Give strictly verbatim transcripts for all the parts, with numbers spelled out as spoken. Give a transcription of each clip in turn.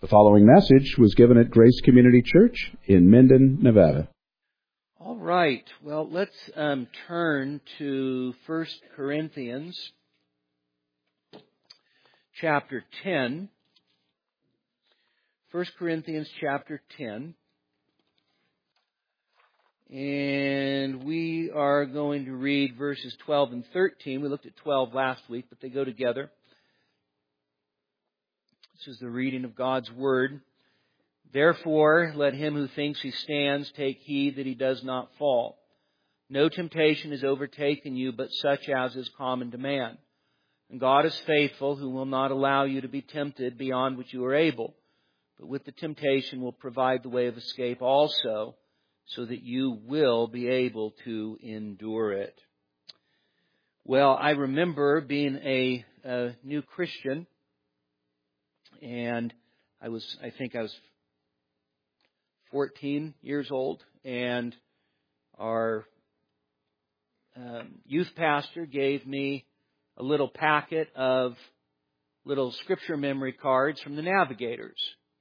The following message was given at Grace Community Church in Minden, Nevada. All right. Well, let's um, turn to First Corinthians chapter ten. First Corinthians chapter ten. And we are going to read verses twelve and thirteen. We looked at twelve last week, but they go together. This is the reading of God's Word. Therefore, let him who thinks he stands take heed that he does not fall. No temptation has overtaken you, but such as is common to man. And God is faithful, who will not allow you to be tempted beyond what you are able, but with the temptation will provide the way of escape also, so that you will be able to endure it. Well, I remember being a, a new Christian, and I was, I think I was fourteen years old, and our um, youth pastor gave me a little packet of little scripture memory cards from the Navigators.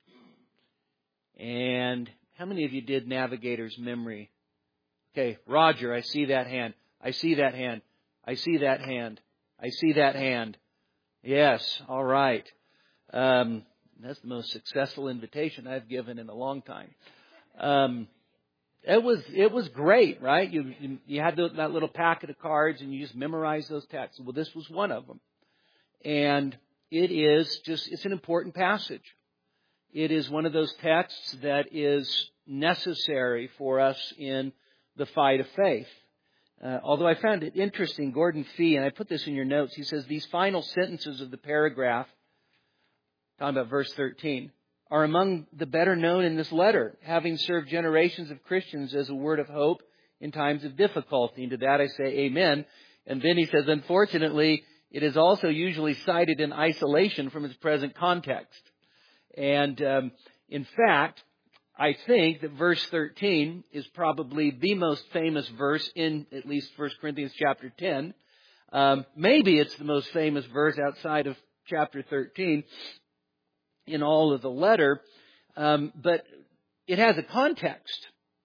And how many of you did Navigators memory? Okay, Roger, I see that hand. I see that hand. I see that hand. I see that hand. Yes, all right. Um, that's the most successful invitation I've given in a long time. Um, it was it was great, right? You you, you had the, that little packet of cards and you just memorized those texts. Well, this was one of them, and it is just it's an important passage. It is one of those texts that is necessary for us in the fight of faith. Uh, although I found it interesting, Gordon Fee, and I put this in your notes, he says these final sentences of the paragraph, talking about verse thirteen, are among the better known in this letter, having served generations of Christians as a word of hope in times of difficulty. And to that I say amen. And then he says, unfortunately, it is also usually cited in isolation from its present context. And um, in fact, I think that verse thirteen is probably the most famous verse in at least First Corinthians chapter ten. Um, maybe it's the most famous verse outside of chapter thirteen. In all of the letter, um, but it has a context.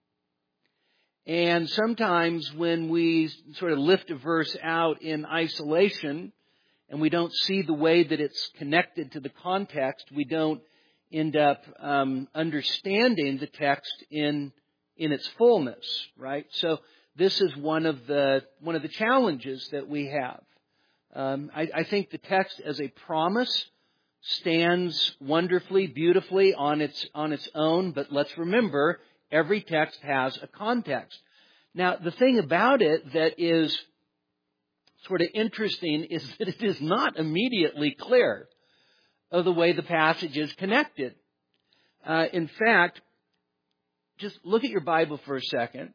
And sometimes when we sort of lift a verse out in isolation and we don't see the way that it's connected to the context, we don't end up um, understanding the text in in its fullness, right? So this is one of the one of the challenges that we have. Um, I, I think the text as a promise stands wonderfully, beautifully on its on its own, but let's remember, every text has a context. Now, the thing about it that is sort of interesting is that it is not immediately clear of the way the passage is connected. Uh, in fact, just look at your Bible for a second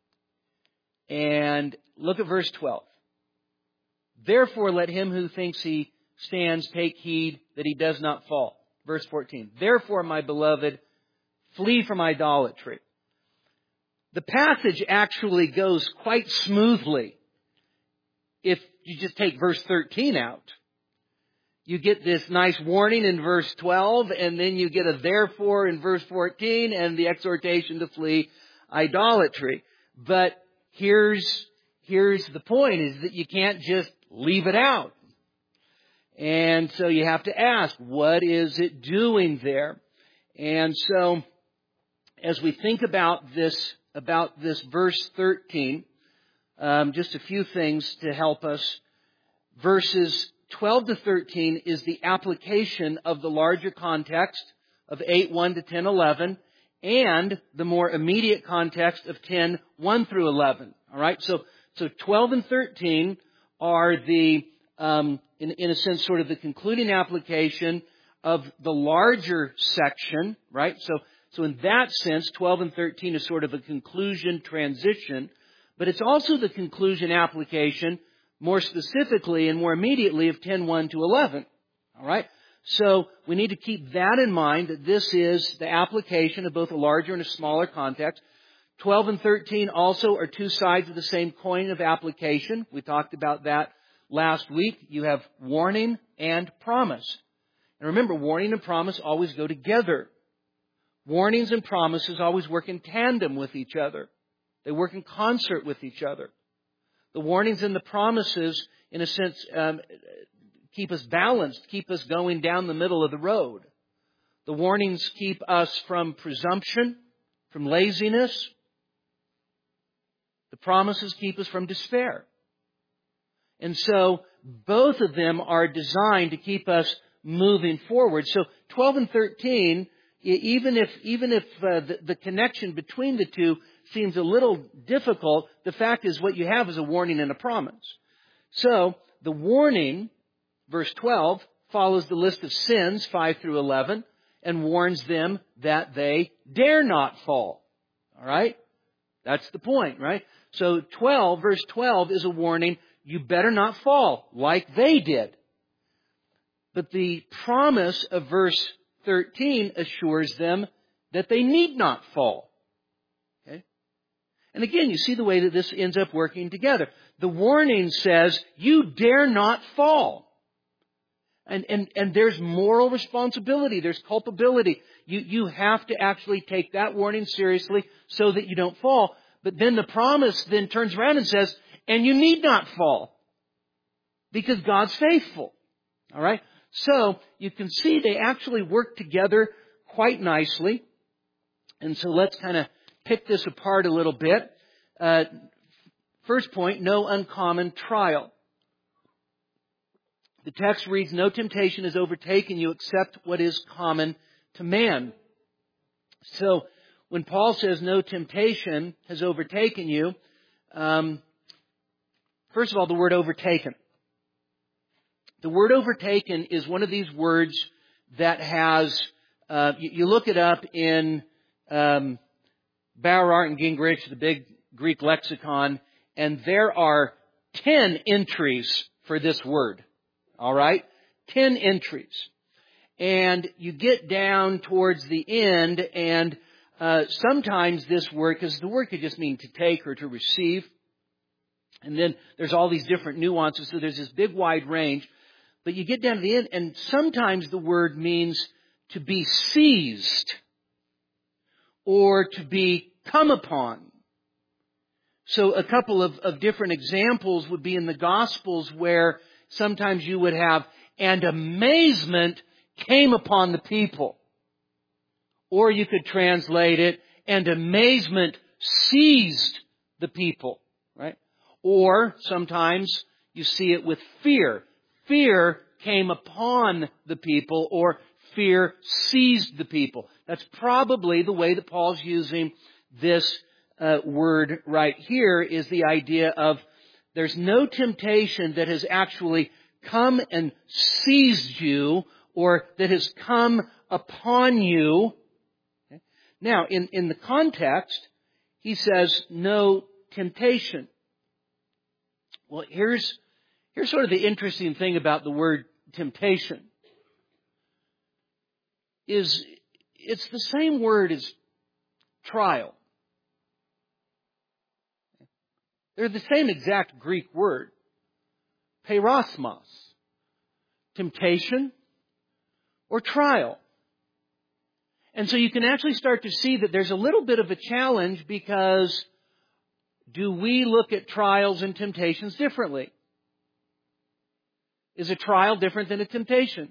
and look at verse twelve. Therefore, let him who thinks he stands take heed that he does not fall. Verse fourteen. Therefore, my beloved, flee from idolatry. The passage actually goes quite smoothly if you just take verse thirteen out. You get this nice warning in verse twelve, and then you get a therefore in verse fourteen, and the exhortation to flee idolatry. But here's, here's the point, is that you can't just leave it out. And so you have to ask, what is it doing there? And so, as we think about this, about this verse thirteen, um, just a few things to help us. Verses twelve to thirteen is the application of the larger context of eight one to ten eleven, and the more immediate context of ten one through eleven. All right, so so twelve and thirteen are the Um, in, in a sense, sort of the concluding application of the larger section, right? So, so in that sense, twelve and thirteen is sort of a conclusion transition, but it's also the conclusion application, more specifically and more immediately, of ten one to eleven. All right? So we need to keep that in mind, that this is the application of both a larger and a smaller context. twelve and thirteen also are two sides of the same coin of application. We talked about that last week. You have warning and promise. And remember, warning and promise always go together. Warnings and promises always work in tandem with each other. They work in concert with each other. The warnings and the promises, in a sense, um, keep us balanced, keep us going down the middle of the road. The warnings keep us from presumption, from laziness. The promises keep us from despair. And so, both of them are designed to keep us moving forward. So, twelve and thirteen, even if, even if uh, the, the connection between the two seems a little difficult, the fact is what you have is a warning and a promise. So, the warning, verse twelve, follows the list of sins, five through eleven, and warns them that they dare not fall. All right? That's the point, right? So, twelve, verse twelve is a warning, you better not fall like they did. But the promise of verse thirteen assures them that they need not fall. Okay? And again, you see the way that this ends up working together. The warning says, you dare not fall. And, and, and there's moral responsibility. There's culpability. You, you have to actually take that warning seriously so that you don't fall. But then the promise then turns around and says, and you need not fall. Because God's faithful. All right? So, you can see they actually work together quite nicely. And so let's kind of pick this apart a little bit. Uh, first point, no uncommon trial. The text reads, no temptation has overtaken you except what is common to man. So, when Paul says no temptation has overtaken you, um, first of all, the word overtaken. The word overtaken is one of these words that has, uh, you, you look it up in um, Bauer and Gingrich, the big Greek lexicon, and there are ten entries for this word. All right? Ten entries. And you get down towards the end, and uh, sometimes this word, because the word could just mean to take or to receive. And then there's all these different nuances, so there's this big wide range. But you get down to the end, and sometimes the word means to be seized or to be come upon. So a couple of, of different examples would be in the Gospels where sometimes you would have, and amazement came upon the people. Or you could translate it, and amazement seized the people. Right? Or sometimes you see it with fear. Fear came upon the people, or fear seized the people. That's probably the way that Paul's using this uh, word right here, is the idea of there's no temptation that has actually come and seized you, or that has come upon you. Okay? Now, in, in the context, he says no temptation. Well, here's Here's sort of the interesting thing about the word temptation. Is it's the same word as trial. They're the same exact Greek word. Peirasmos. Temptation or trial. And so you can actually start to see that there's a little bit of a challenge, because do we look at trials and temptations differently? Is a trial different than a temptation?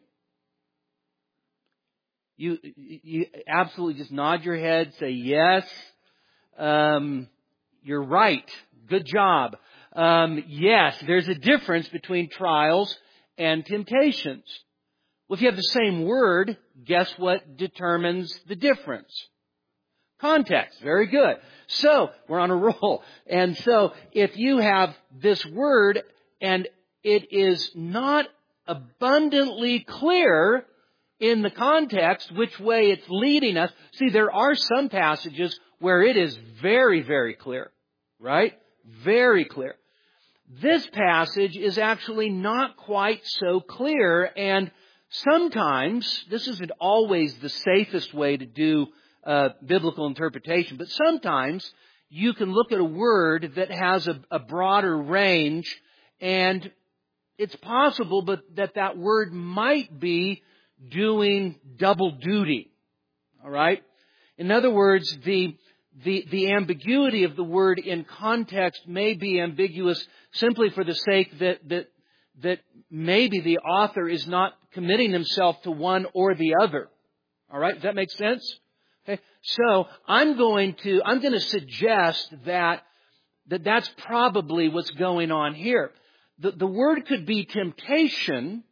You, you absolutely just nod your head, say yes, um, you're right, good job. Um, yes, there's a difference between trials and temptations. Well, if you have the same word, guess what determines the difference? Context. Very good. So, we're on a roll. And so, if you have this word and it is not abundantly clear in the context which way it's leading us. See, there are some passages where it is very, very clear. Right? Very clear. This passage is actually not quite so clear, and sometimes, this isn't always the safest way to do uh, biblical interpretation, but sometimes you can look at a word that has a, a broader range, and it's possible but that that word might be doing double duty. All right? In other words, the, the, the ambiguity of the word in context may be ambiguous simply for the sake that, that, that maybe the author is not committing himself to one or the other. All right? Does that make sense? Okay. So I'm going to, I'm going to suggest that, that that's probably what's going on here. The, the word could be temptation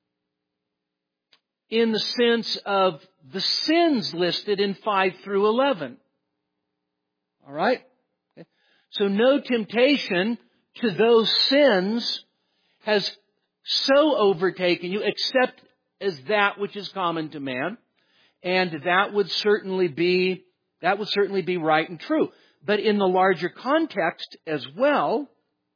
in the sense of the sins listed in five through eleven. All right? Okay. So no temptation to those sins has so overtaken you except as that which is common to man. And that would certainly be, that would certainly be right and true. But in the larger context as well,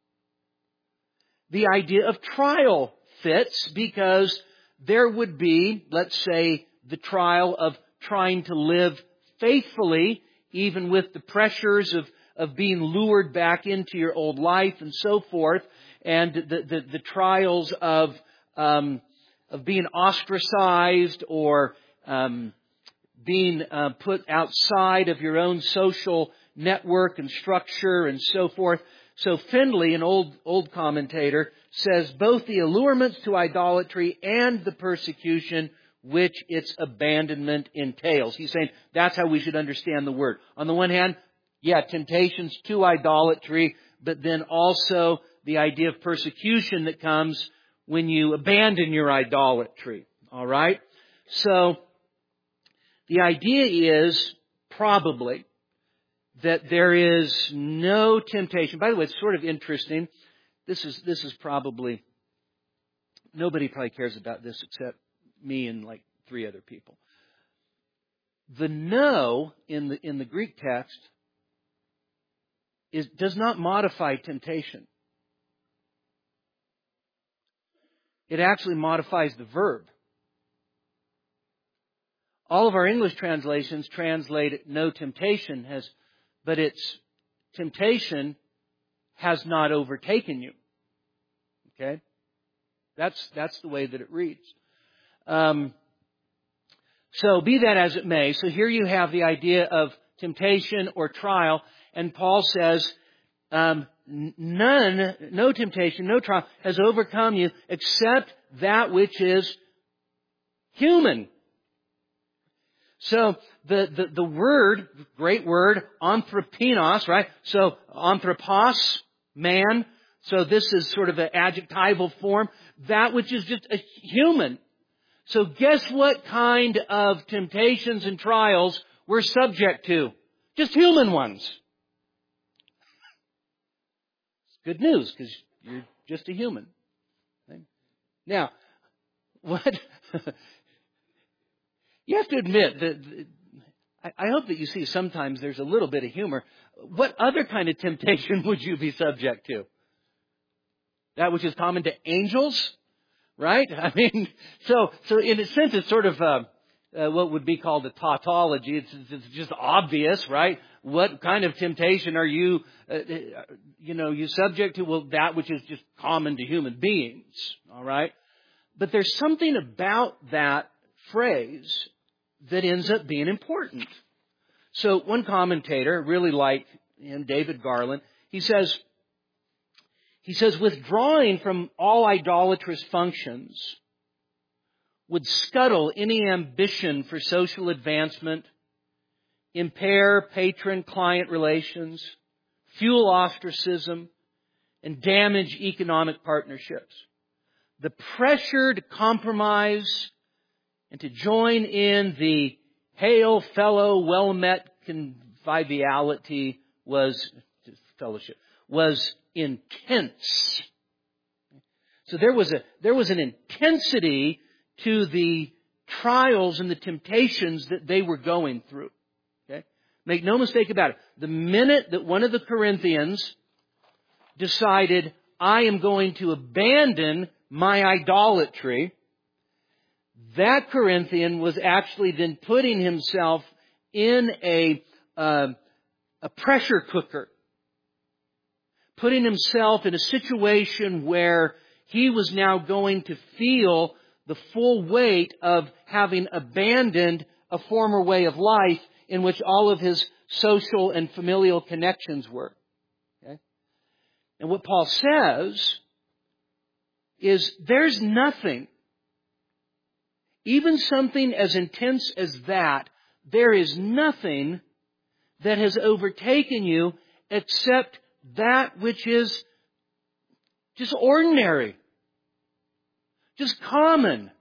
the idea of trial fits because there would be, let's say, the trial of trying to live faithfully, even with the pressures of, of being lured back into your old life and so forth, and the, the, the trials of, um, of being ostracized or um, being uh, put outside of your own social network and structure and so forth. So Findlay, an old old commentator, says both the allurements to idolatry and the persecution which its abandonment entails. He's saying that's how we should understand the word. On the one hand, yeah, temptations to idolatry, but then also the idea of persecution that comes when you abandon your idolatry. All right? So the idea is probably that there is no temptation. By the way, it's sort of interesting. This is this is probably, nobody probably cares about this except me and like three other people. The no in the in the Greek text is does not modify temptation. It actually modifies the verb. All of our English translations translate no temptation has, but it's temptation has not overtaken you. Okay? That's, that's the way that it reads. Um, so be that as it may. So here you have the idea of temptation or trial. And Paul says, um, none, no temptation, no trial has overcome you except that which is human. So the, the, the word, great word, anthropinos, right? So anthropos, man. So this is sort of an adjectival form. That which is just a human. So guess what kind of temptations and trials we're subject to? Just human ones. It's good news because you're just a human. Now, what... You have to admit that, I hope that you see sometimes there's a little bit of humor. What other kind of temptation would you be subject to? That which is common to angels, right? I mean, so so in a sense it's sort of uh, uh, what would be called a tautology. It's, it's just obvious, right? What kind of temptation are you, uh, you know, you subject to? Well, that which is just common to human beings, all right? But there's something about that phrase that ends up being important. So one commentator, really like him, David Garland, he says, he says, withdrawing from all idolatrous functions would scuttle any ambition for social advancement, impair patron-client relations, fuel ostracism, and damage economic partnerships. The pressure to compromise and to join in the hail fellow well met conviviality was fellowship was intense. So there was a there was an intensity to the trials and the temptations that they were going through. Okay? Make no mistake about it. The minute that one of the Corinthians decided, I am going to abandon my idolatry, that Corinthian was actually then putting himself in a, uh, a pressure cooker. Putting himself in a situation where he was now going to feel the full weight of having abandoned a former way of life in which all of his social and familial connections were. Okay? And what Paul says is there's nothing, even something as intense as that, there is nothing that has overtaken you except that which is just ordinary, just common.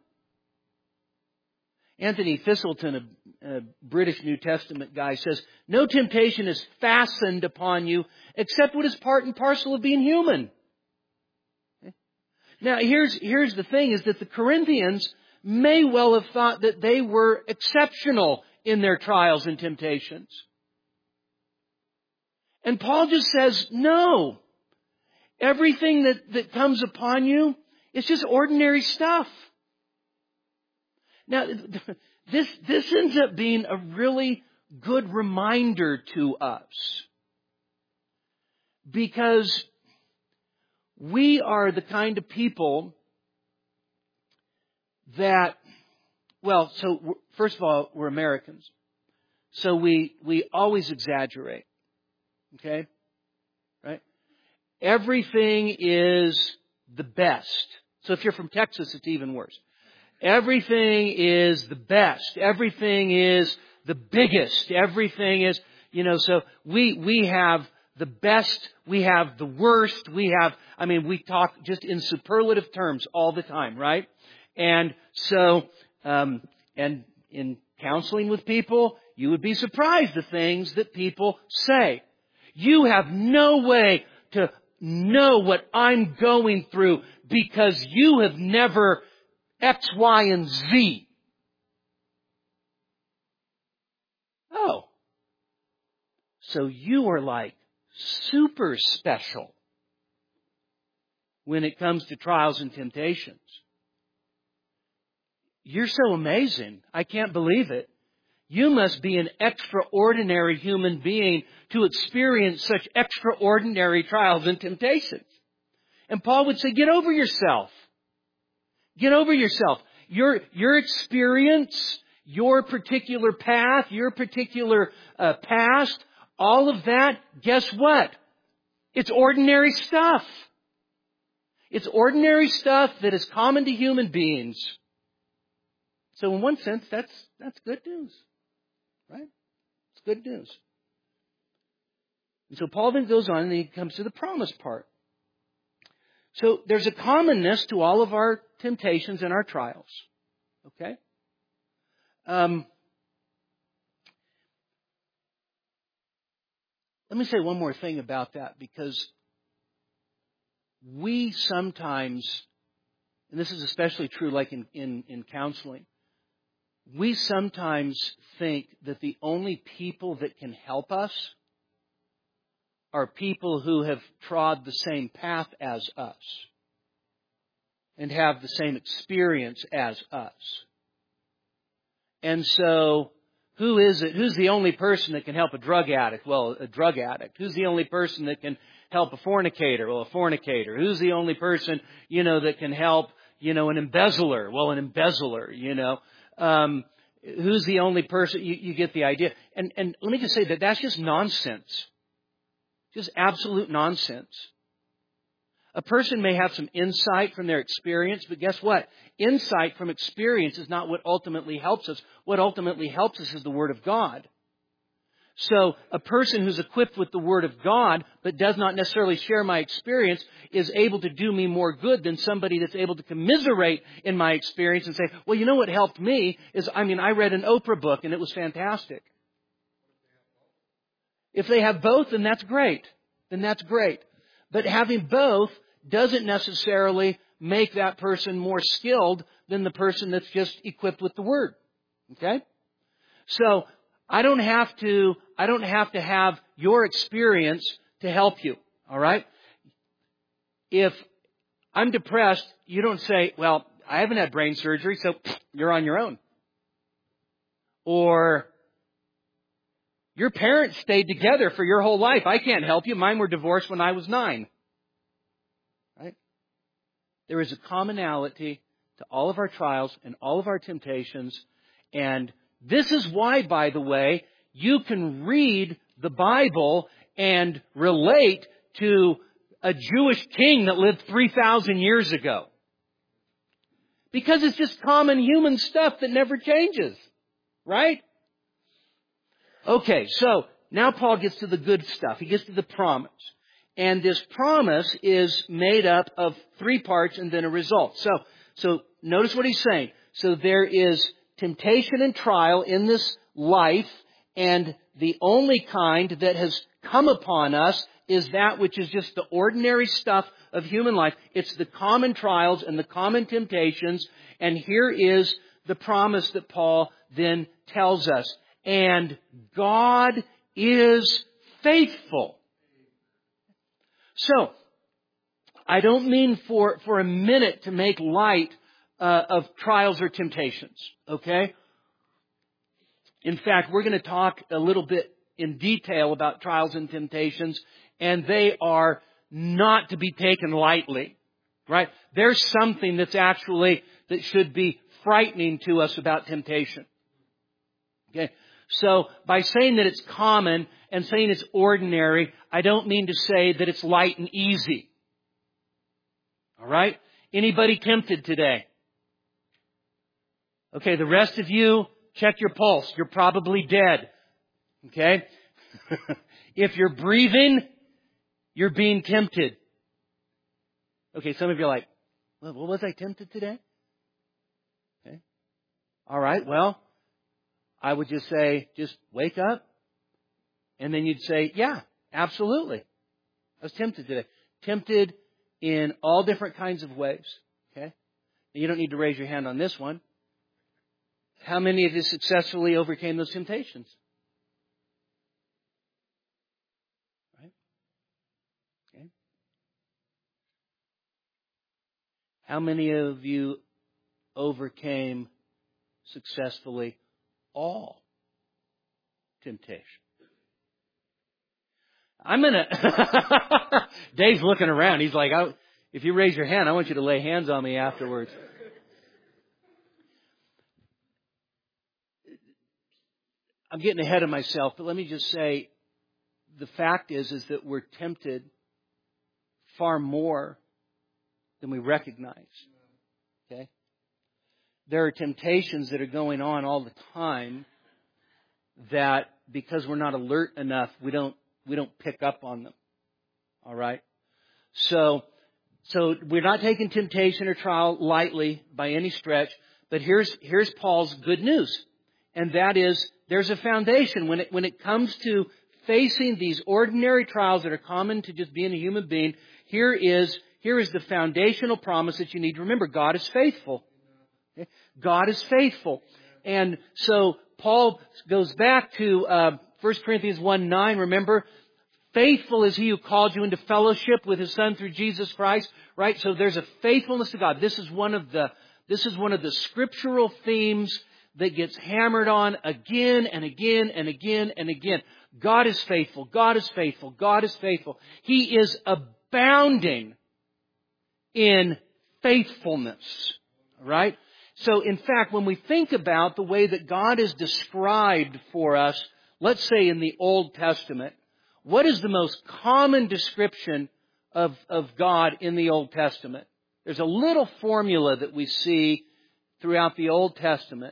Anthony Thistleton, a, a British New Testament guy, says, no temptation is fastened upon you except what is part and parcel of being human. Okay? Now, here's, here's the thing, is that the Corinthians may well have thought that they were exceptional in their trials and temptations. And Paul just says, no. Everything that, that comes upon you is just ordinary stuff. Now, this, this ends up being a really good reminder to us. Because we are the kind of people that, well, so first of all, we're Americans. So we, we always exaggerate. Okay? Right? Everything is the best. So if you're from Texas, it's even worse. Everything is the best. Everything is the biggest. Everything is, you know, so we, we have the best, we have the worst, we have, I mean, we talk just in superlative terms all the time, right? And so, um, and in counseling with people, you would be surprised the things that people say. You have no way to know what I'm going through because you have never X, Y, and Z. Oh. So you are like super special when it comes to trials and temptations. You're so amazing. I can't believe it. You must be an extraordinary human being to experience such extraordinary trials and temptations. And Paul would say, get over yourself. Get over yourself. Your, your experience, your particular path, your particular uh, past, all of that, guess what? It's ordinary stuff. It's ordinary stuff that is common to human beings. So in one sense, that's, that's good news. Right? It's good news. And so Paul then goes on and he comes to the promise part. So there's a commonness to all of our temptations and our trials. Okay? Um, let me say one more thing about that, because we sometimes, and this is especially true like in, in, in counseling, we sometimes think that the only people that can help us are people who have trod the same path as us and have the same experience as us. And so, who is it? Who's the only person that can help a drug addict? Well, a drug addict. Who's the only person that can help a fornicator? Well, a fornicator. Who's the only person, you know, that can help, you know, an embezzler? Well, an embezzler, you know. Um, who's the only person? You, you get the idea. And, and let me just say that that's just nonsense. Just absolute nonsense. A person may have some insight from their experience, but guess what? Insight from experience is not what ultimately helps us. What ultimately helps us is the Word of God. So a person who's equipped with the Word of God, but does not necessarily share my experience, is able to do me more good than somebody that's able to commiserate in my experience and say, well, you know what helped me is, I mean, I read an Oprah book and it was fantastic. If they have both, then that's great. Then that's great. But having both doesn't necessarily make that person more skilled than the person that's just equipped with the Word. Okay? So, I don't have to, I don't have to have your experience to help you. All right? If I'm depressed, you don't say, well, I haven't had brain surgery, so you're on your own. Or, your parents stayed together for your whole life. I can't help you. Mine were divorced when I was nine. Right? There is a commonality to all of our trials and all of our temptations. And this is why, by the way, you can read the Bible and relate to a Jewish king that lived three thousand years ago. Because it's just common human stuff that never changes. Right? Okay, so now Paul gets to the good stuff. He gets to the promise. And this promise is made up of three parts and then a result. So, so notice what he's saying. So there is temptation and trial in this life, and the only kind that has come upon us is that which is just the ordinary stuff of human life. It's the common trials and the common temptations. And here is the promise that Paul then tells us. And God is faithful. So, I don't mean for, for a minute to make light uh, of trials or temptations, okay? In fact, we're going to talk a little bit in detail about trials and temptations, and they are not to be taken lightly, right? There's something that's actually, that should be frightening to us about temptation. Okay? So, by saying that it's common and saying it's ordinary, I don't mean to say that it's light and easy. Alright? Anybody tempted today? Okay, the rest of you, check your pulse. You're probably dead. Okay? If you're breathing, you're being tempted. Okay, some of you are like, well, what was I tempted today? Okay. Alright, well, I would just say, just wake up. And then you'd say, yeah, absolutely. I was tempted today. Tempted in all different kinds of ways. Okay? You don't need to raise your hand on this one. How many of you successfully overcame those temptations? Right? Okay. How many of you overcame successfully all temptation? I'm gonna, Dave's looking around. He's like, I, if you raise your hand, I want you to lay hands on me afterwards. I'm getting ahead of myself, but let me just say, the fact is, is that we're tempted far more than we recognize. Okay? There are temptations that are going on all the time that because we're not alert enough, we don't we don't pick up on them. All right? So so we're not taking temptation or trial lightly by any stretch, but here's here's Paul's good news. And that is, there's a foundation when it when it comes to facing these ordinary trials that are common to just being a human being. Here is here is the foundational promise that you need to remember. God is faithful. Okay? God is faithful. And so Paul goes back to uh, First Corinthians one nine. Remember, faithful is He who called you into fellowship with His Son through Jesus Christ. Right? So there's a faithfulness to God. This is one of the this is one of the scriptural themes that gets hammered on again and again and again and again. God is faithful. God is faithful. God is faithful. He is abounding in faithfulness. Right? So, in fact, when we think about the way that God is described for us, let's say in the Old Testament, what is the most common description of, of God in the Old Testament? There's a little formula that we see throughout the Old Testament.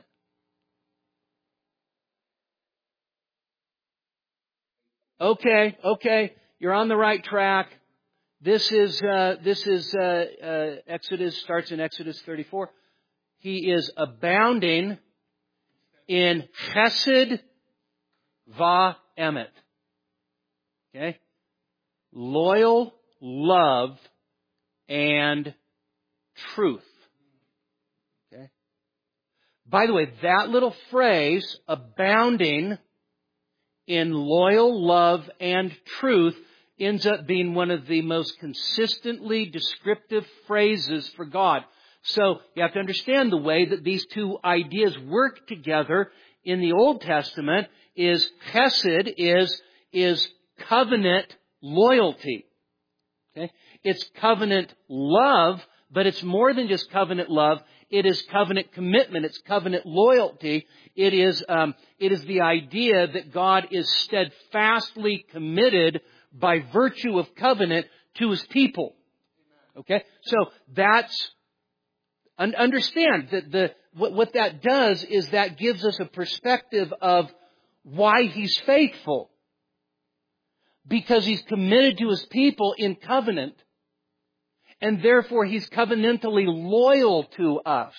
Okay, okay, you're on the right track. This is uh, this is uh, uh, Exodus, starts in Exodus thirty-four. He is abounding in chesed va-emet. Okay? Loyal love and truth. Okay? By the way, that little phrase, abounding in loyal love and truth, ends up being one of the most consistently descriptive phrases for God. So you have to understand the way that these two ideas work together in the Old Testament is chesed is, is covenant loyalty. Okay? It's covenant love, but it's more than just covenant love. It is covenant commitment. It's covenant loyalty. It is, um, it is the idea that God is steadfastly committed by virtue of covenant to His people. Okay? So that's, un- understand that the, what, what that does is that gives us a perspective of why He's faithful. Because He's committed to His people in covenant. And therefore He's covenantally loyal to us.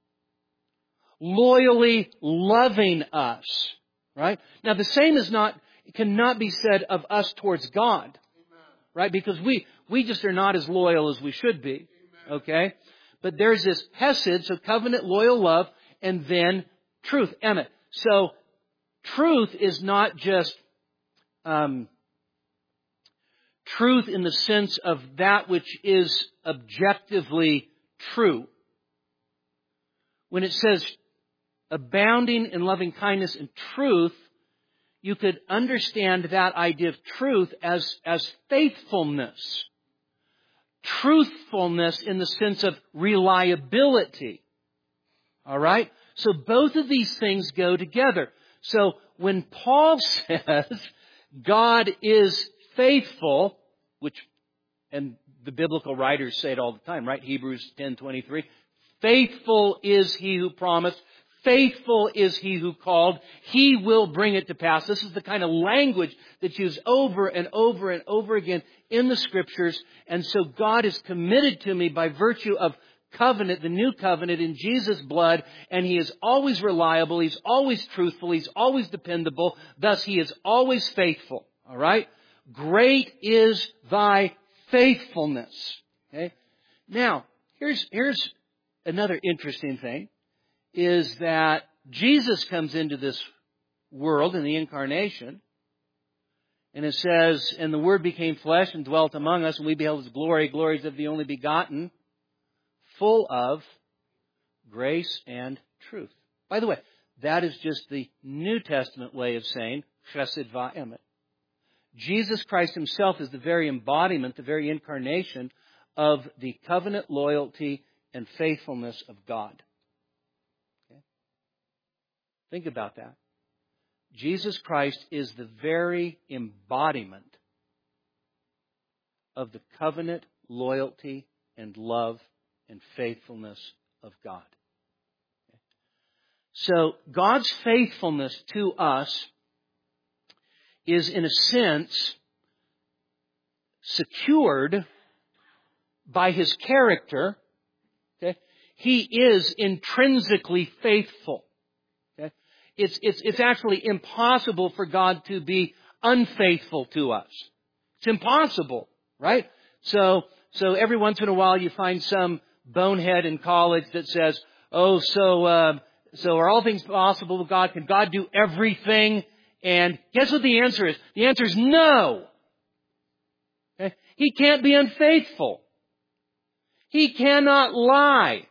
Loyally loving us. Right? Now the same is not, cannot be said of us towards God. Right? Because we, we just are not as loyal as we should be. Okay? But there's this hesed, so covenant loyal love, and then truth. Emmett. So, truth is not just, um, truth in the sense of that which is objectively true. When it says abounding in loving kindness and truth, you could understand that idea of truth as, as faithfulness. Truthfulness in the sense of reliability. All right? So both of these things go together. So when Paul says God is faithful, which, and the biblical writers say it all the time, right? Hebrews ten twenty-three. Faithful is He who promised. Faithful is He who called. He will bring it to pass. This is the kind of language that's used over and over and over again in the Scriptures. And so God is committed to me by virtue of covenant, the new covenant in Jesus' blood. And He is always reliable. He's always truthful. He's always dependable. Thus, He is always faithful. All right? Great is Thy faithfulness. Okay? Now, here's, here's another interesting thing. Is that Jesus comes into this world in the incarnation. And it says, and the Word became flesh and dwelt among us, and we beheld His glory, glories of the only begotten, full of grace and truth. By the way, that is just the New Testament way of saying chesed va'emet. Jesus Christ Himself is the very embodiment, the very incarnation of the covenant loyalty and faithfulness of God. Think about that. Jesus Christ is the very embodiment of the covenant, loyalty, and love and faithfulness of God. So God's faithfulness to us is, in a sense, secured by His character. Okay? He is intrinsically faithful. It's, it's, it's actually impossible for God to be unfaithful to us. It's impossible, right? So, so every once in a while you find some bonehead in college that says, oh, so, uh, so are all things possible with God? Can God do everything? And guess what the answer is? The answer is no. Okay? He can't be unfaithful. He cannot lie.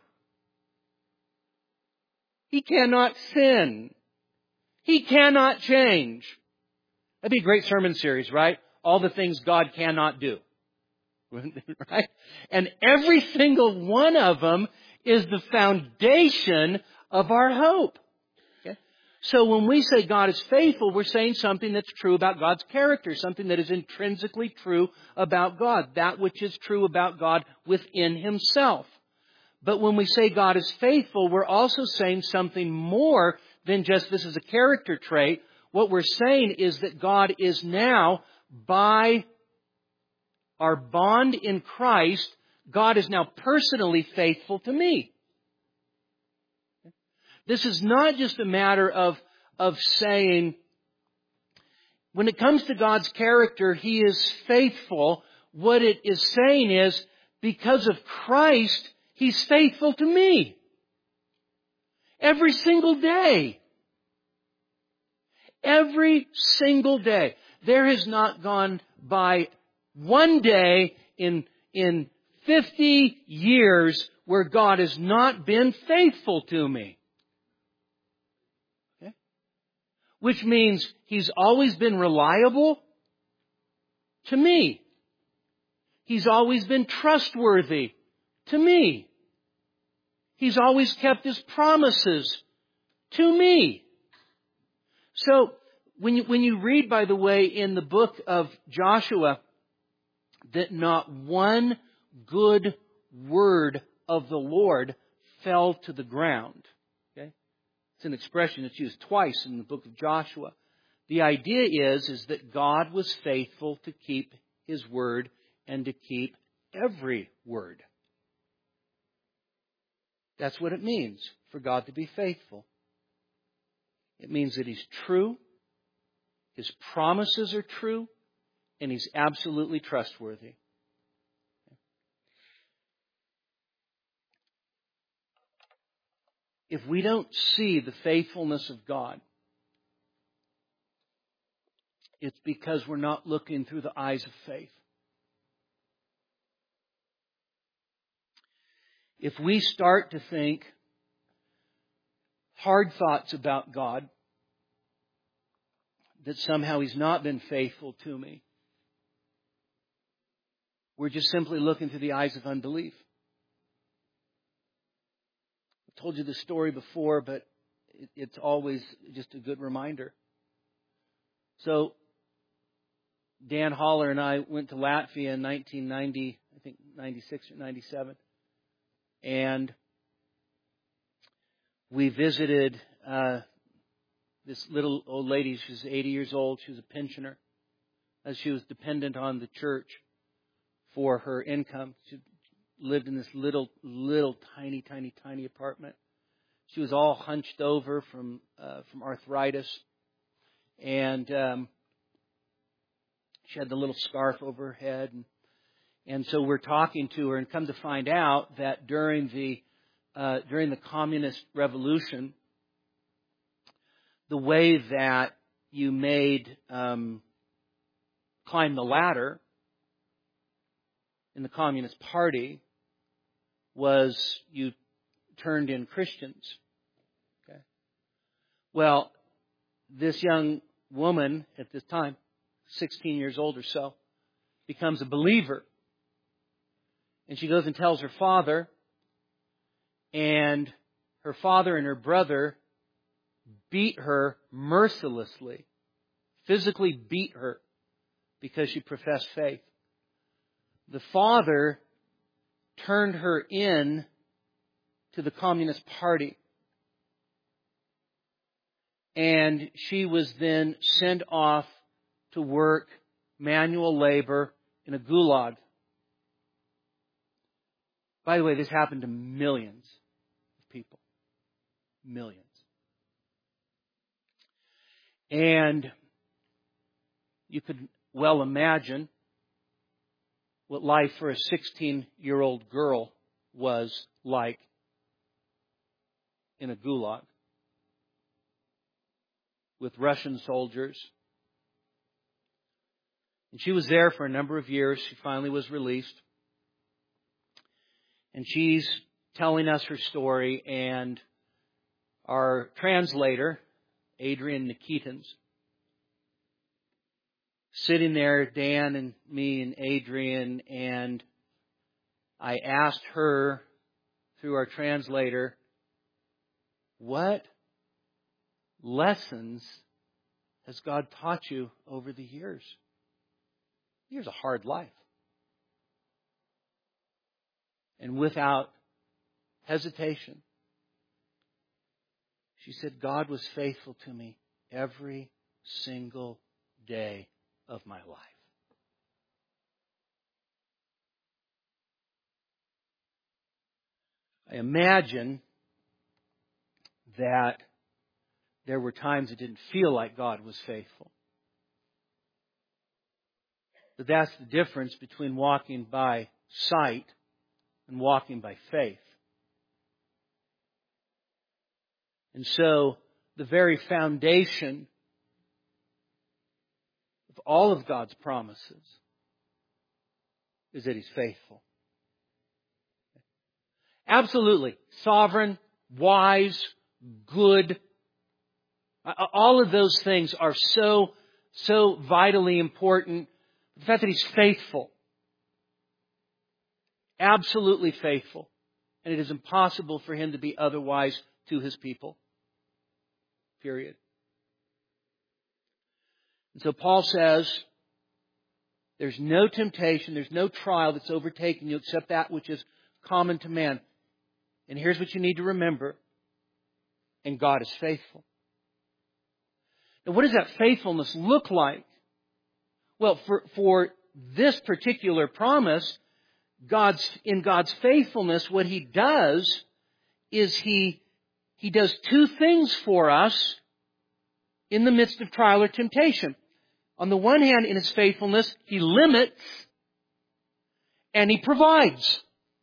He cannot sin. He cannot change. That'd be a great sermon series, right? All the things God cannot do. Right? And every single one of them is the foundation of our hope. Okay? So when we say God is faithful, we're saying something that's true about God's character, something that is intrinsically true about God, that which is true about God within Himself. But when we say God is faithful, we're also saying something more than just this is a character trait. What we're saying is that God is now, by our bond in Christ, God is now personally faithful to me. This is not just a matter of, of saying, when it comes to God's character, He is faithful. What it is saying is, because of Christ, He's faithful to me. Every single day. Every single day. There has not gone by one day in, in fifty years where God has not been faithful to me. Okay? Which means He's always been reliable to me. He's always been trustworthy to me. He's always kept His promises to me. So, when you, when you read, by the way, in the book of Joshua, that not one good word of the Lord fell to the ground. Okay? It's an expression that's used twice in the book of Joshua. The idea is, is that God was faithful to keep His word and to keep every word. That's what it means for God to be faithful. It means that He's true, His promises are true, and He's absolutely trustworthy. If we don't see the faithfulness of God, it's because we're not looking through the eyes of faith. If we start to think hard thoughts about God, that somehow He's not been faithful to me, we're just simply looking through the eyes of unbelief. I told you the story before, but it's always just a good reminder. So, Dan Holler and I went to Latvia in nineteen ninety, I think ninety-six or ninety-seven. And we visited uh, this little old lady. She was eighty years old. She was a pensioner. As she was dependent on the church for her income. She lived in this little, little, tiny, tiny, tiny apartment. She was all hunched over from uh, from arthritis. And um, she had the little scarf over her head. And And so we're talking to her, and come to find out that during the uh, during the communist revolution, the way that you made um, climb the ladder in the Communist Party was you turned in Christians. Okay. Well, this young woman at this time, sixteen years old or so, becomes a believer. And she goes and tells her father, and her father and her brother beat her mercilessly, physically beat her because she professed faith. The father turned her in to the Communist Party, and she was then sent off to work manual labor in a gulag. By the way, this happened to millions of people. Millions. And you could well imagine what life for a sixteen-year-old girl was like in a gulag with Russian soldiers. And she was there for a number of years. She finally was released. And she's telling us her story, and our translator, Adrian Nikitins, sitting there, Dan and me and Adrian, and I asked her through our translator, what lessons has God taught you over the years? Here's a hard life. And without hesitation, she said, God was faithful to me every single day of my life. I imagine that there were times it didn't feel like God was faithful. But that's the difference between walking by sight and walking by faith. And so, the very foundation of all of God's promises is that He's faithful. Absolutely. Sovereign, wise, good. All of those things are so, so vitally important. The fact that He's faithful. Absolutely faithful. And it is impossible for Him to be otherwise to His people. Period. And so Paul says, there's no temptation, there's no trial that's overtaken you except that which is common to man. And here's what you need to remember. And God is faithful. Now, what does that faithfulness look like? Well, for, for this particular promise, God's, in God's faithfulness, what He does is He, He does two things for us in the midst of trial or temptation. On the one hand, in His faithfulness, He limits and He provides.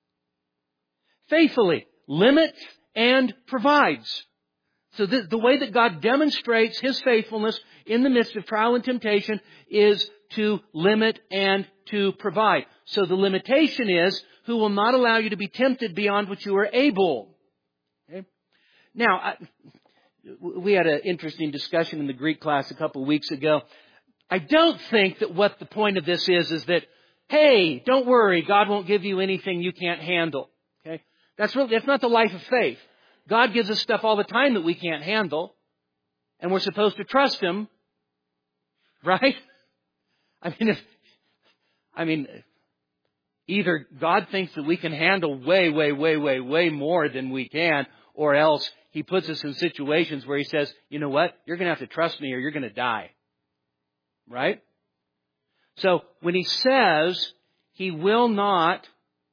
Faithfully limits and provides. So the, the way that God demonstrates His faithfulness in the midst of trial and temptation is to limit and to provide. So the limitation is, who will not allow you to be tempted beyond what you are able. Okay? Now, I, we had an interesting discussion in the Greek class a couple of weeks ago. I don't think that what the point of this is, is that, hey, don't worry, God won't give you anything you can't handle. Okay? That's really, that's not the life of faith. God gives us stuff all the time that we can't handle, and we're supposed to trust Him, right? I mean, if, I mean, either God thinks that we can handle way, way, way, way, way more than we can, or else He puts us in situations where He says, you know what, you're going to have to trust me or you're going to die. Right? So when He says He will not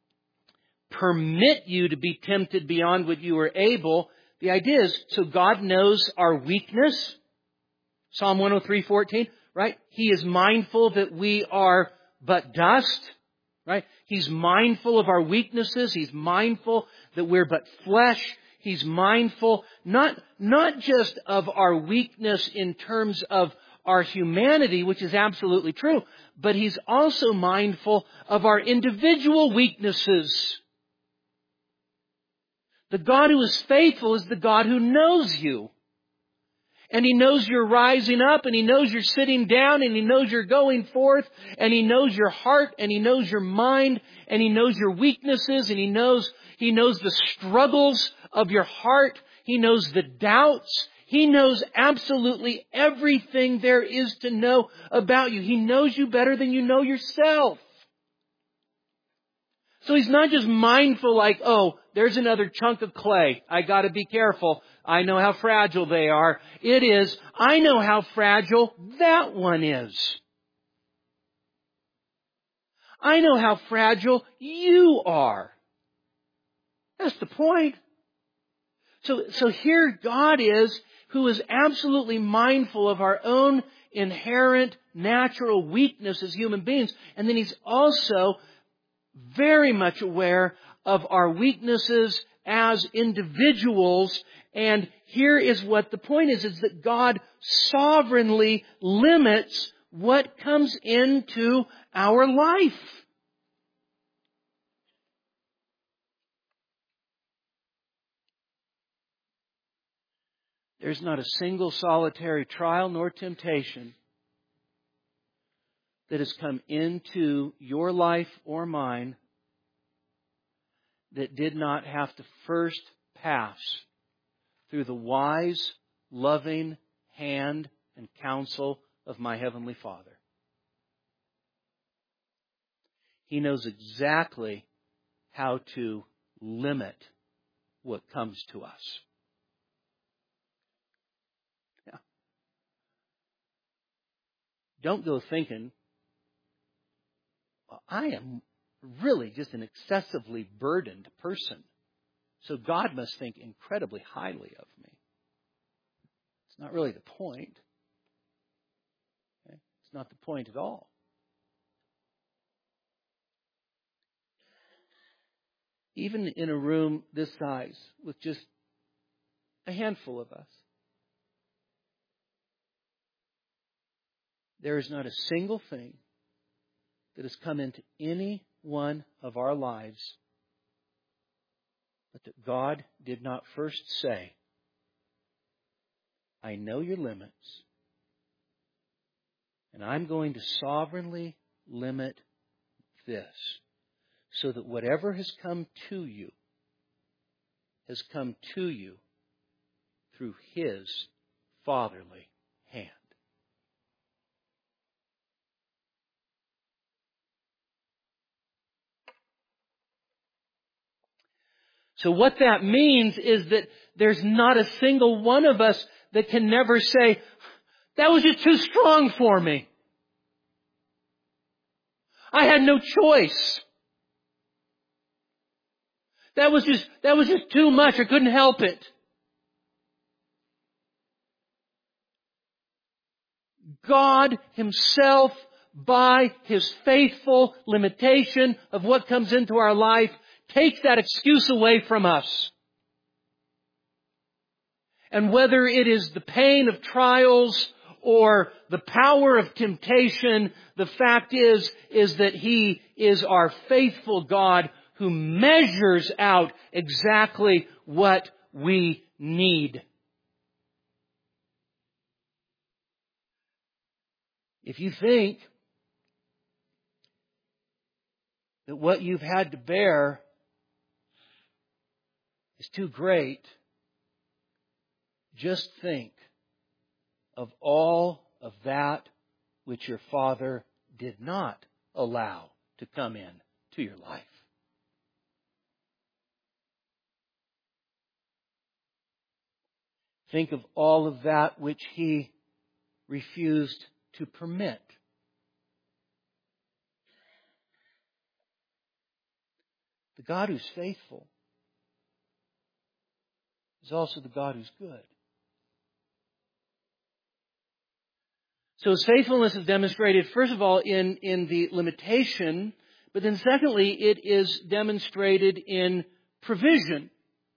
permit you to be tempted beyond what you are able, the idea is, so God knows our weakness. Psalm one oh three fourteen, right? He is mindful that we are but dust, right? He's mindful of our weaknesses. He's mindful that we're but flesh. He's mindful not, not just of our weakness in terms of our humanity, which is absolutely true, but He's also mindful of our individual weaknesses. The God who is faithful is the God who knows you. And He knows you're rising up, and He knows you're sitting down, and He knows you're going forth, and He knows your heart, and He knows your mind, and He knows your weaknesses, and He knows, He knows the struggles of your heart. He knows the doubts. He knows absolutely everything there is to know about you. He knows you better than you know yourself. So He's not just mindful like, oh, there's another chunk of clay. I got to be careful. I know how fragile they are. It is, I know how fragile that one is. I know how fragile you are. That's the point. So, so here God is, who is absolutely mindful of our own inherent natural weakness as human beings. And then He's also very much aware of our weaknesses as individuals. And here is what the point is, is that God sovereignly limits what comes into our life. There's not a single solitary trial nor temptation that has come into your life or mine that did not have to first pass through the wise, loving hand and counsel of my Heavenly Father. He knows exactly how to limit what comes to us. Yeah. Don't go thinking, well, I am really just an excessively burdened person, so God must think incredibly highly of me. It's not really the point. Okay? It's not the point at all. Even in a room this size with just a handful of us, there is not a single thing that has come into any one of our lives but that God did not first say, I know your limits, and I'm going to sovereignly limit this, so that whatever has come to you has come to you through His fatherly hand. So what that means is that there's not a single one of us that can never say, that was just too strong for me. I had no choice. That was just, that was just too much. I couldn't help it. God Himself, by His faithful limitation of what comes into our life, takes that excuse away from us. And whether it is the pain of trials or the power of temptation, the fact is, is that He is our faithful God who measures out exactly what we need. If you think that what you've had to bear is too great, just think of all of that which your Father did not allow to come in to your life. Think of all of that which He refused to permit. The God who's faithful is also the God who's good. So His faithfulness is demonstrated, first of all, in, in the limitation, but then secondly, it is demonstrated in provision.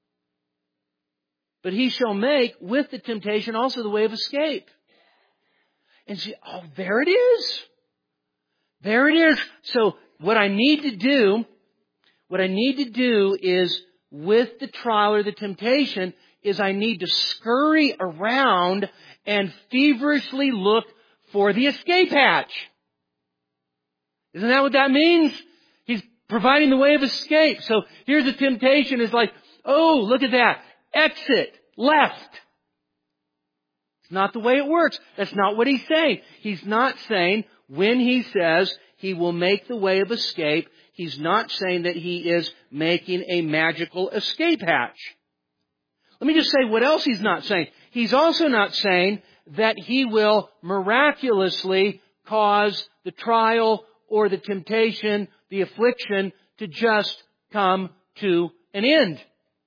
But He shall make with the temptation also the way of escape. And see, oh, there it is. There it is. So what I need to do, what I need to do is, with the trial or the temptation, is I need to scurry around and feverishly look for the escape hatch. Isn't that what that means? He's providing the way of escape. So here's the temptation. It's like, oh, look at that. Exit. Left. It's not the way it works. That's not what He's saying. He's not saying when He says He will make the way of escape, He's not saying that He is making a magical escape hatch. Let me just say what else He's not saying. He's also not saying that He will miraculously cause the trial or the temptation, the affliction, to just come to an end.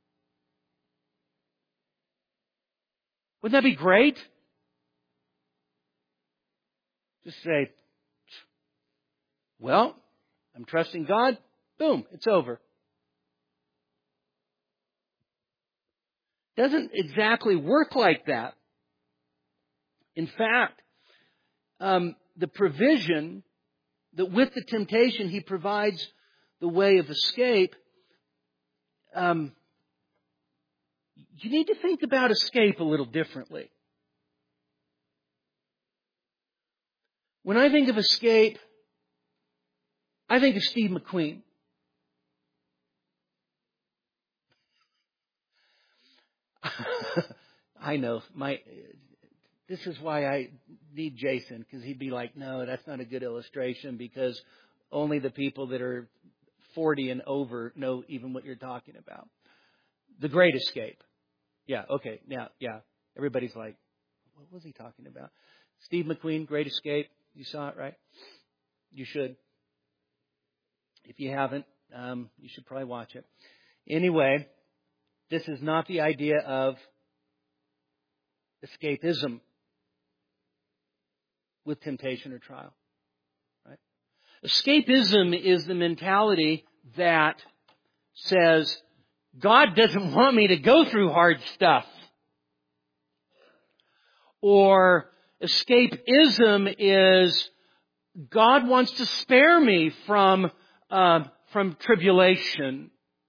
Wouldn't that be great? Just say, well, I'm trusting God. Boom, it's over. Doesn't exactly work like that. In fact, um, the provision that with the temptation He provides the way of escape, um, you need to think about escape a little differently. When I think of escape, I think of Steve McQueen. I know. My, this is why I need Jason, because he'd be like, no, that's not a good illustration, because only the people that are forty and over know even what you're talking about. The Great Escape. Yeah, okay. Now, yeah. Everybody's like, what was he talking about? Steve McQueen, Great Escape. You saw it, right? You should. If you haven't, um, you should probably watch it. Anyway, this is not the idea of escapism with temptation or trial. Right? Escapism is the mentality that says, God doesn't want me to go through hard stuff. Or escapism is, God wants to spare me from uh, from tribulation.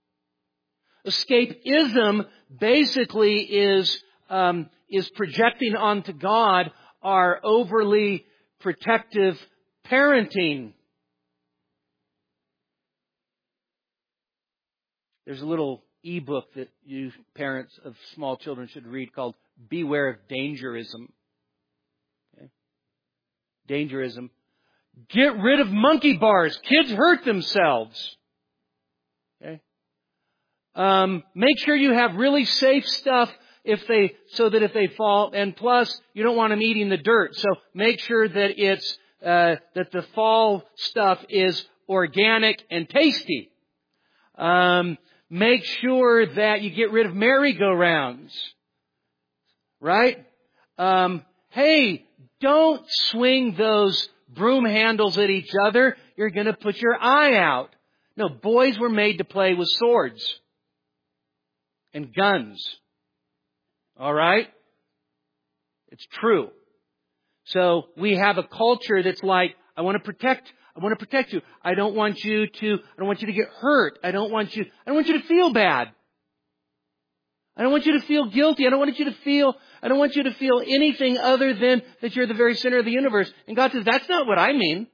Escapism basically is um, is projecting onto God our overly protective parenting. There's a little ebook that you parents of small children should read called Beware of Dangerism. Okay? Dangerism. Get rid of monkey bars. Kids hurt themselves. Okay? Um, make sure you have really safe stuff if they, so that if they fall, and plus you don't want them eating the dirt. So make sure that it's uh, that the fall stuff is organic and tasty. Um, make sure that you get rid of merry-go-rounds. Right? Um, hey, don't swing those broom handles at each other. You're going to put your eye out. No, boys were made to play with swords and guns. All right? It's true. So we have a culture that's like, I want to protect, I want to protect you. I don't want you to, I don't want you to get hurt. I don't want you, I don't want you to feel bad. I don't want you to feel guilty. I don't want you to feel, I don't want you to feel anything other than that you're the very center of the universe. And God says, that's not what I mean.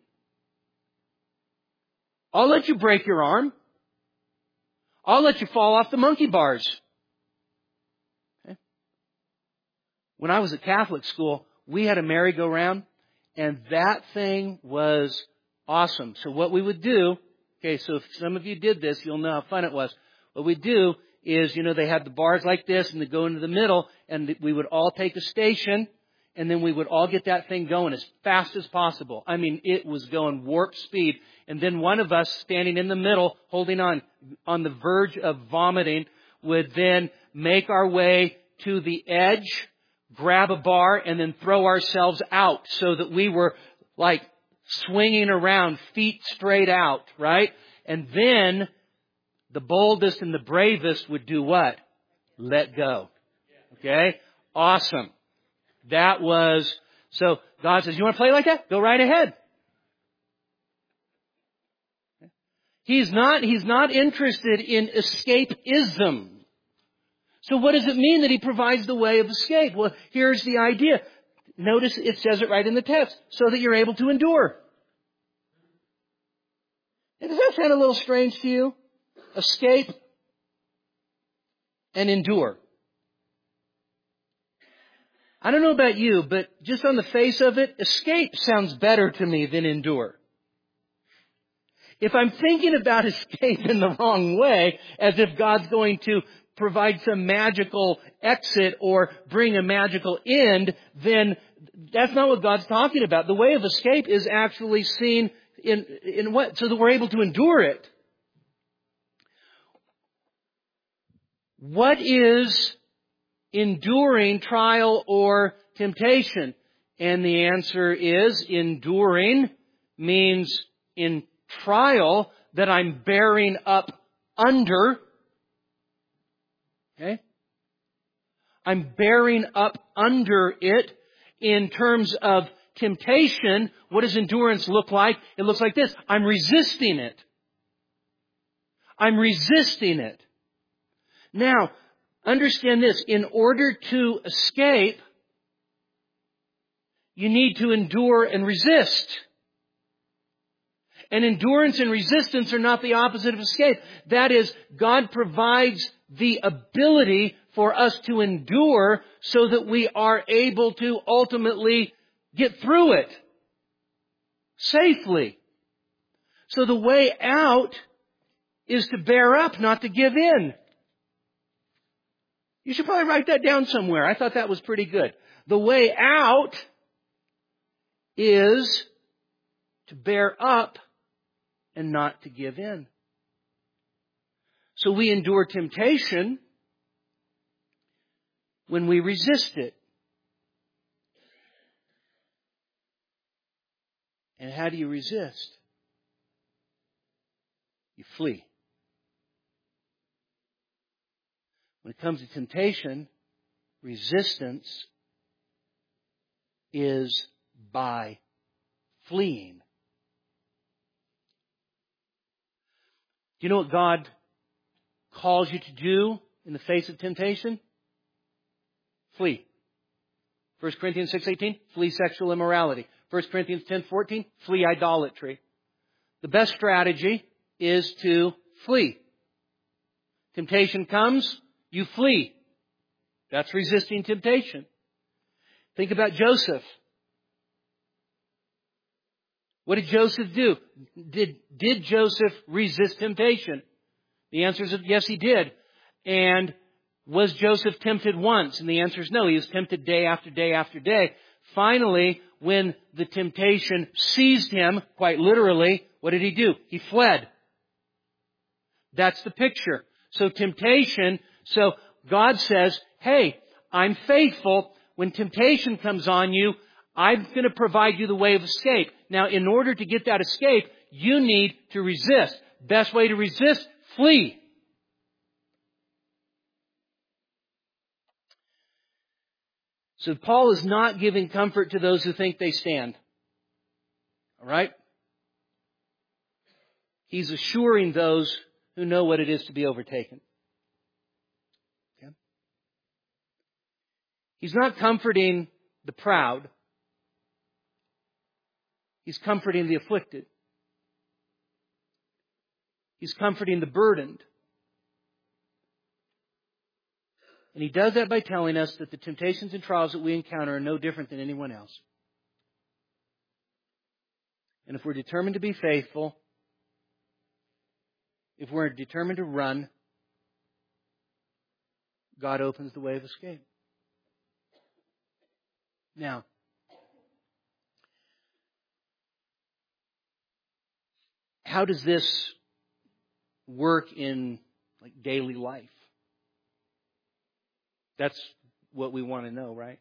I'll let you break your arm. I'll let you fall off the monkey bars. Okay? When I was at Catholic school, we had a merry-go-round, and that thing was awesome. So what we would do, okay, so if some of you did this, you'll know how fun it was. What we do is, you know, they had the bars like this, and they go into the middle, and we would all take a station, and then we would all get that thing going as fast as possible. I mean, it was going warp speed. And then one of us standing in the middle, holding on, on the verge of vomiting, would then make our way to the edge, grab a bar, and then throw ourselves out so that we were like swinging around, feet straight out, right? And then the boldest and the bravest would do what? Let go. Okay? Awesome. That was, so God says, you want to play like that? Go right ahead. He's not, he's not interested in escapism. So what does it mean that He provides the way of escape? Well, here's the idea. Notice it says it right in the text. So that you're able to endure. Does that sound a little strange to you? Escape and endure. I don't know about you, but just on the face of it, escape sounds better to me than endure. If I'm thinking about escape in the wrong way, as if God's going to provide some magical exit or bring a magical end, then that's not what God's talking about. The way of escape is actually seen in, in what? So that we're able to endure it. What is enduring trial or temptation? And the answer is enduring means in trial that I'm bearing up under. Okay? I'm bearing up under it. In terms of temptation, what does endurance look like? It looks like this. I'm resisting it. I'm resisting it. Now, understand this. In order to escape, you need to endure and resist. And endurance and resistance are not the opposite of escape. That is, God provides the ability for us to endure so that we are able to ultimately get through it safely. So the way out is to bear up, not to give in. You should probably write that down somewhere. I thought that was pretty good. The way out is to bear up and not to give in. So we endure temptation when we resist it. And how do you resist? You flee. When it comes to temptation, resistance is by fleeing. Do you know what God calls you to do in the face of temptation? Flee. First Corinthians six eighteen, flee sexual immorality. First Corinthians ten fourteen, flee idolatry. The best strategy is to flee. Temptation comes, you flee. That's resisting temptation. Think about Joseph. What did Joseph do? Did, did Joseph resist temptation? The answer is yes, he did. And was Joseph tempted once? And the answer is no. He was tempted day after day after day. Finally, when the temptation seized him, quite literally, what did he do? He fled. That's the picture. So temptation, so God says, hey, I'm faithful. When temptation comes on you, I'm going to provide you the way of escape. Now, in order to get that escape, you need to resist. Best way to resist? Flee. So Paul is not giving comfort to those who think they stand. All right? He's assuring those who know what it is to be overtaken. Okay? He's not comforting the proud. He's comforting the afflicted. He's comforting the burdened. And he does that by telling us that the temptations and trials that we encounter are no different than anyone else. And if we're determined to be faithful, if we're determined to run, God opens the way of escape. Now, how does this work in like daily life? That's what we want to know, right?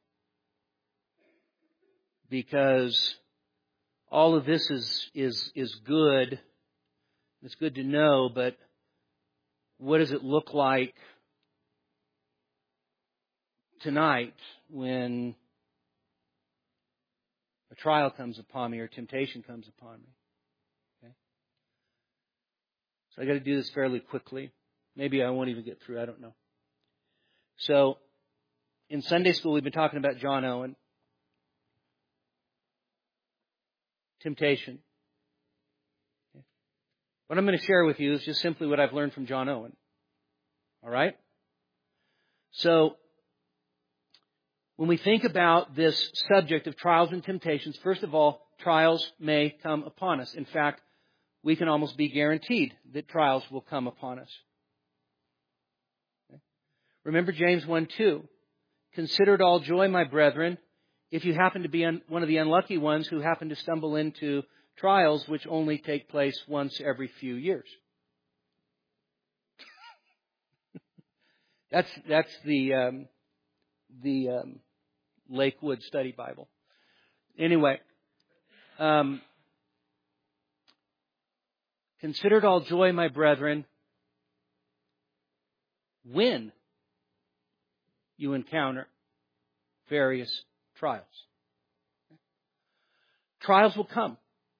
Because all of this is is is good. It's good to know, but what does it look like tonight when a trial comes upon me or temptation comes upon me? Okay? So I got to do this fairly quickly. Maybe I won't even get through. I don't know. So in Sunday school, we've been talking about John Owen. Temptation. Okay. What I'm going to share with you is just simply what I've learned from John Owen. All right? So, when we think about this subject of trials and temptations, first of all, trials may come upon us. In fact, we can almost be guaranteed that trials will come upon us. Okay. Remember James one two. Consider it all joy, my brethren, if you happen to be one of the unlucky ones who happen to stumble into trials which only take place once every few years. that's that's the um, the um, Lakewood Study Bible. Anyway, um, consider it all joy, my brethren, when you encounter various trials. Trials will come.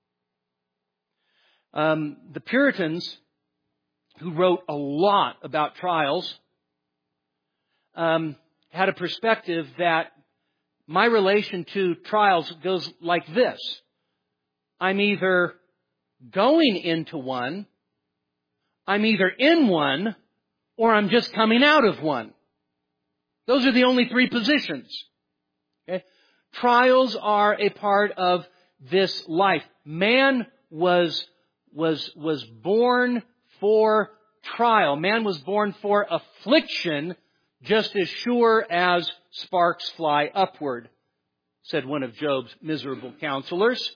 Um, the Puritans, who wrote a lot about trials, um, had a perspective that my relation to trials goes like this. I'm either going into one, I'm either in one, or I'm just coming out of one. Those are the only three positions. Okay? Trials are a part of this life. Man was, was, was born for trial. Man was born for affliction, just as sure as sparks fly upward, said one of Job's miserable counselors.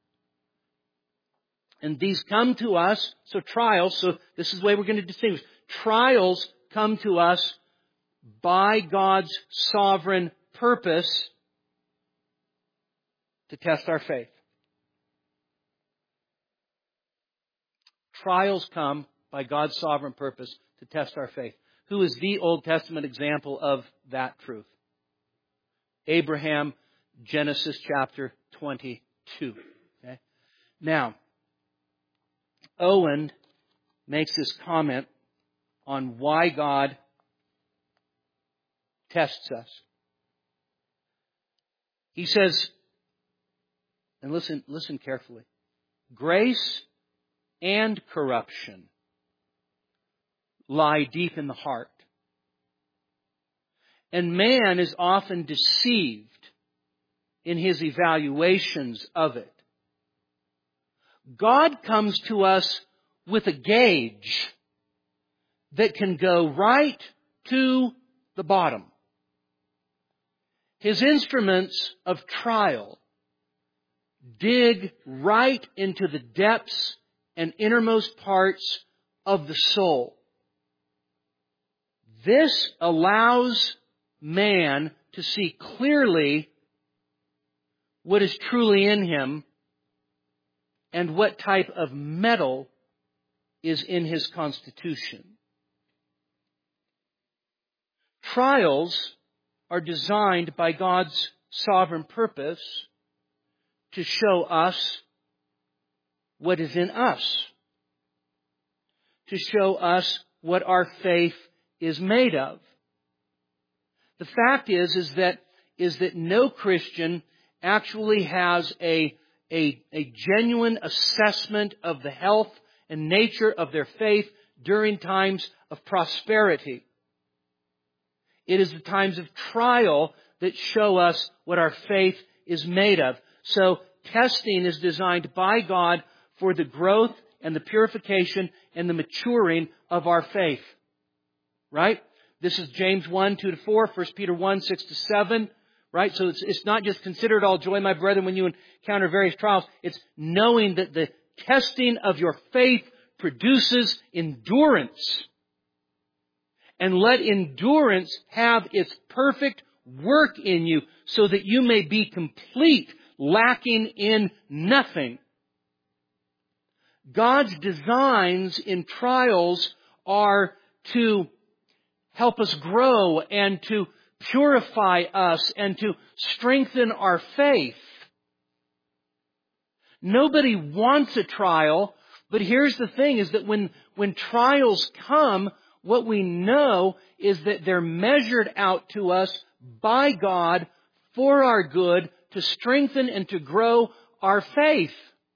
And these come to us, so trials, so this is the way we're going to distinguish. Trials come to us by God's sovereign purpose to test our faith. Trials come by God's sovereign purpose to test our faith. Who is the Old Testament example of that truth? Abraham, Genesis chapter twenty-two. Okay? Now, Owen makes this comment on why God tests us. He says, and listen, listen carefully, grace and corruption lie deep in the heart. And man is often deceived in his evaluations of it. God comes to us with a gauge that can go right to the bottom. His instruments of trial dig right into the depths and innermost parts of the soul. This allows man to see clearly what is truly in him and what type of metal is in his constitution. Trials are designed by God's sovereign purpose to show us what is in us, to show us what our faith is made of. The fact is, is that, is that no Christian actually has a, a, a genuine assessment of the health and nature of their faith during times of prosperity. It is the times of trial that show us what our faith is made of. So testing is designed by God for the growth and the purification and the maturing of our faith. Right? This is James one, two to four, First Peter one, six to seven. Right? So it's, it's not just consider it all joy, my brethren, when you encounter various trials. It's knowing that the testing of your faith produces endurance. And let endurance have its perfect work in you so that you may be complete, lacking in nothing. God's designs in trials are to help us grow and to purify us and to strengthen our faith. Nobody wants a trial, but here's the thing, is that when, when trials come, what we know is that they're measured out to us by God for our good to strengthen and to grow our faith.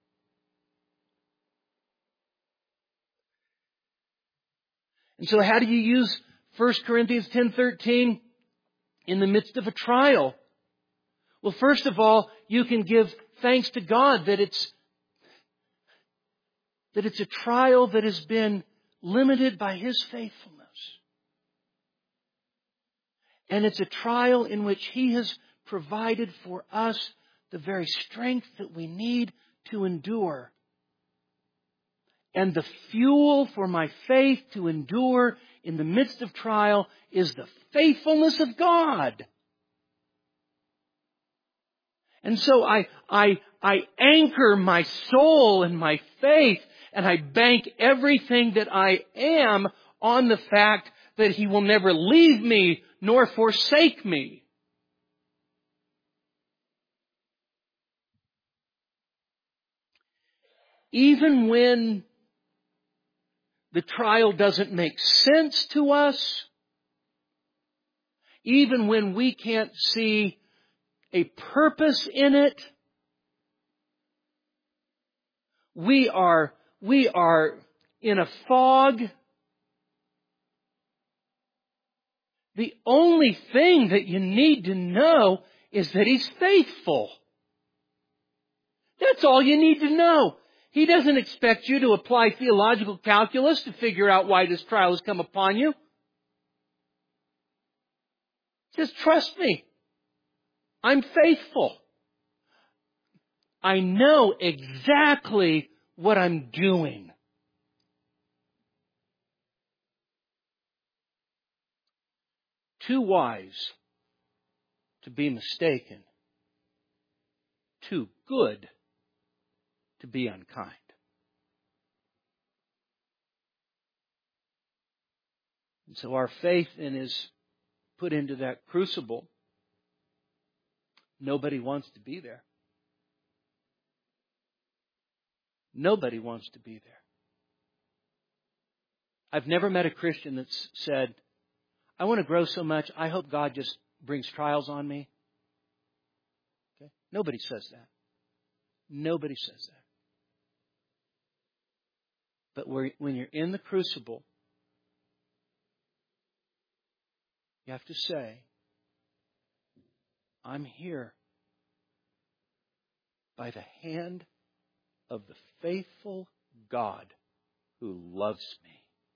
And so how do you use First Corinthians ten thirteen in the midst of a trial? Well, first of all, you can give thanks to God that it's that it's a trial that has been limited by His faithfulness. And it's a trial in which He has provided for us the very strength that we need to endure. And the fuel for my faith to endure in the midst of trial is the faithfulness of God. And so I, I, I anchor my soul and my faith, and I bank everything that I am on the fact that He will never leave me nor forsake me. Even when the trial doesn't make sense to us, even when we can't see a purpose in it, we are, we are in a fog. The only thing that you need to know is that He's faithful. That's all you need to know. He doesn't expect you to apply theological calculus to figure out why this trial has come upon you. Just trust me. I'm faithful. I know exactly what I'm doing. Too wise to be mistaken. Too good to be unkind. And so our faith then is put into that crucible. Nobody wants to be there. Nobody wants to be there. I've never met a Christian that's said, I want to grow so much, I hope God just brings trials on me. Okay? Nobody says that. Nobody says that. But when you're in the crucible, You have to say, I'm here by the hand of the faithful God who loves me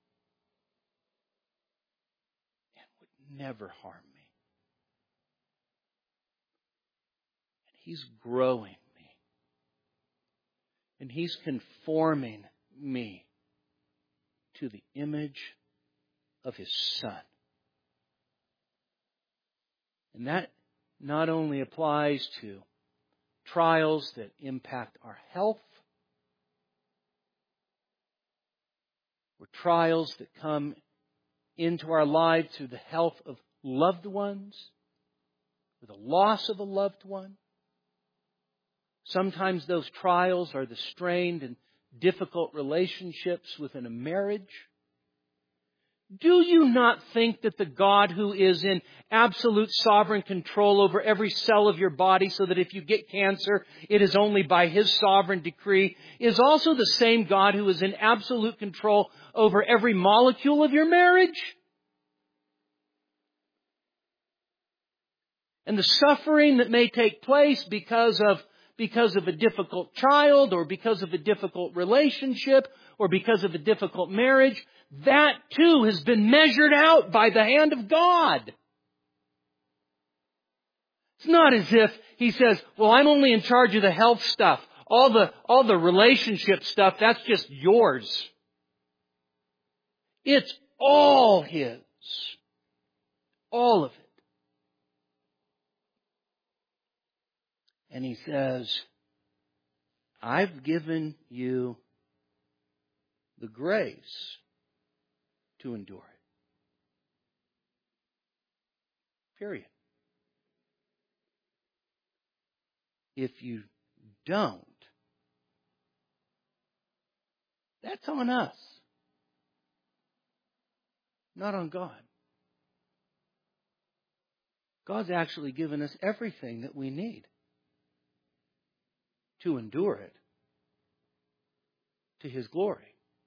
and would never harm me. And He's growing me. And He's conforming me to the image of His Son. And that not only applies to trials that impact our health, or trials that come into our lives through the health of loved ones, or the loss of a loved one. Sometimes those trials are the strained and difficult relationships within a marriage. Do you not think that the God who is in absolute sovereign control over every cell of your body, so that if you get cancer, it is only by His sovereign decree, is also the same God who is in absolute control over every molecule of your marriage? And the suffering that may take place because of because of a difficult child, or because of a difficult relationship, or because of a difficult marriage, that too has been measured out by the hand of God. It's not as if He says, well, I'm only in charge of the health stuff. All the, all the relationship stuff, that's just yours. It's all His. All of it. And He says, I've given you the grace to endure it. Period. If you don't, that's on us, not on God. God's actually given us everything that we need to endure it to His glory.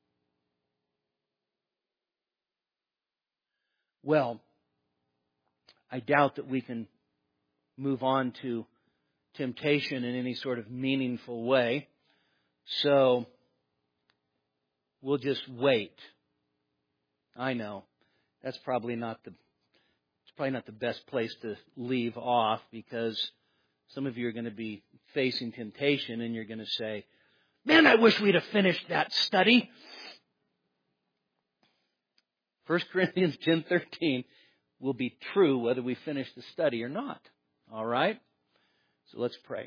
Well, I doubt that we can move on to temptation in any sort of meaningful way. So we'll just wait. I know that's probably not the it's probably not the best place to leave off, because some of you are going to be facing temptation and you're going to say, man, I wish we'd have finished that study. First Corinthians ten thirteen will be true whether we finish the study or not. All right? So let's pray.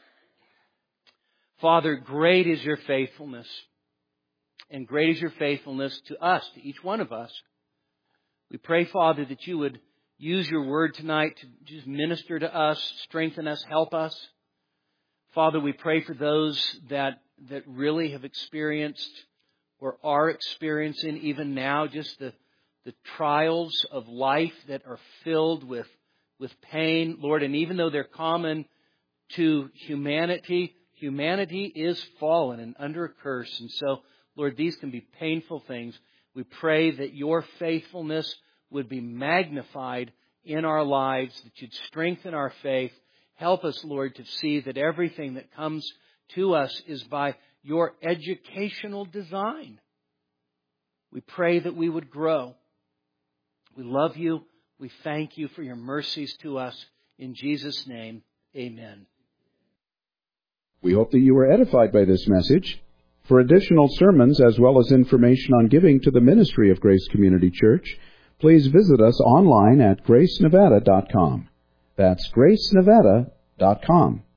Father, great is your faithfulness. And great is your faithfulness to us, to each one of us. We pray, Father, that you would use your word tonight to just minister to us, strengthen us, help us. Father, we pray for those that, that really have experienced or are experiencing even now just the, the trials of life that are filled with, with pain, Lord. And even though they're common to humanity, humanity is fallen and under a curse. And so, Lord, these can be painful things. We pray that your faithfulness would be magnified in our lives, that you'd strengthen our faith. Help us, Lord, to see that everything that comes to us is by your educational design. We pray that we would grow. We love you. We thank you for your mercies to us. In Jesus' name, amen. We hope that you were edified by this message. For additional sermons as well as information on giving to the ministry of Grace Community Church, please visit us online at grace nevada dot com. That's grace nevada dot com.